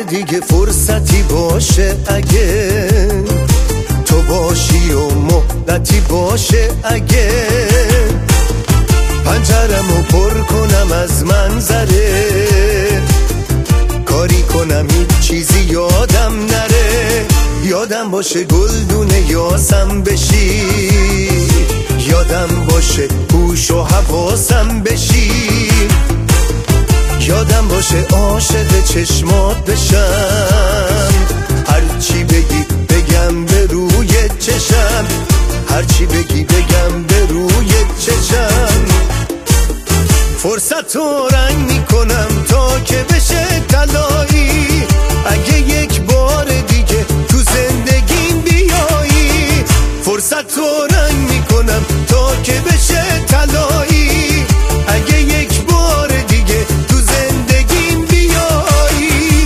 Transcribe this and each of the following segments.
دیگه فرصتی باشه اگه تو باشی و مهلتی باشه اگه پنجرمو پر کنم از منظره کاری کنم هیچ چیزی یادم نره یادم باشه گلدونه یاسم بشی یادم باشه هوش و حواسم بشی یادم باشه عاشق چشمات بشم هرچی بگی بگم به روی چشم هرچی بگی بگم به روی چشم فرصت رو رنگ میکنم تا که بشه طلایی اگه یک بار دیگه تو زندگیم بیایی فرصت رو رنگ میکنم تا که بشه طلایی اگه یک بار دیگه تو زندگیم بیایی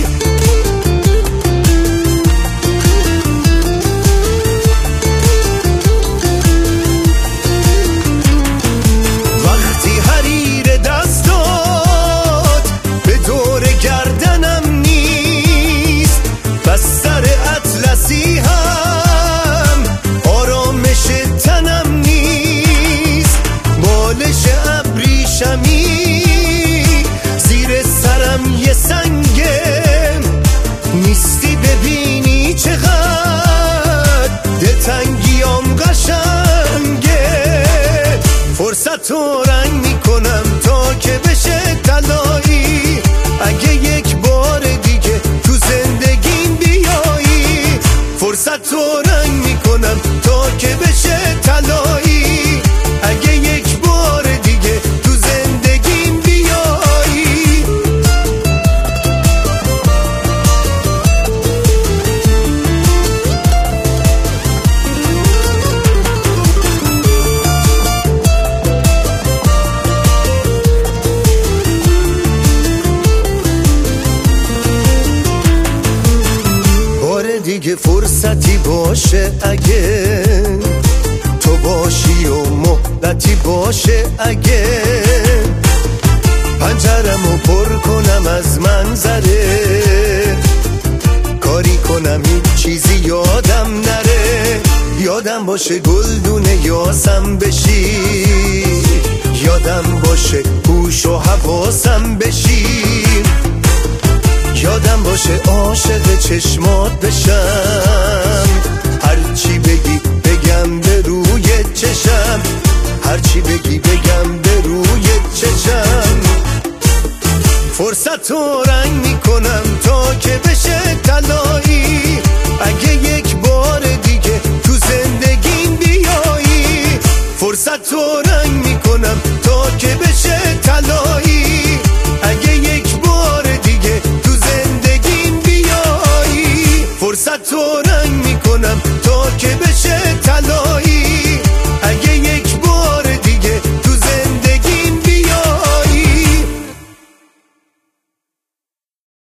وقتی حریر دستات به دور گردنم نیست بس سر اطلسی هم آرامش تنم نیست بالش ابریشمی زیر سرم یه سنگه نیستی ببینی چقدر دلتنگیام قشنگه فرصت رو رنگ میکنم تا که بشه طلایی اگه یک بار دیگه تو زندگیم بیایی فرصت رو رنگ میکنم تا که بشه طلایی اگه یک بار دیگه تو زندگیم بیایی بار دیگه فرصتی باشه اگه تو باشی و مهلتی باشه اگه پنجرمو پر کنم از منظره کاری کنم هیچ چیزی یادم نره یادم باشه گلدونه یاسم بشی یادم باشه هوش و حواسم بشی یادم باشه عاشق چشمات بشم هرچی بگی بگم به روی چشم هرچی بگی بگم به روی چشم فرصت رو رنگ میکنم تا که بشه طلایی اگه یک بار دیگه تو زندگیم بیایی فرصت رو رنگ میکنم تا که بشه طلایی اگه یک بار دیگه تو زندگیم بیایی فرصت رو رنگ میکنم تا که بشه طلایی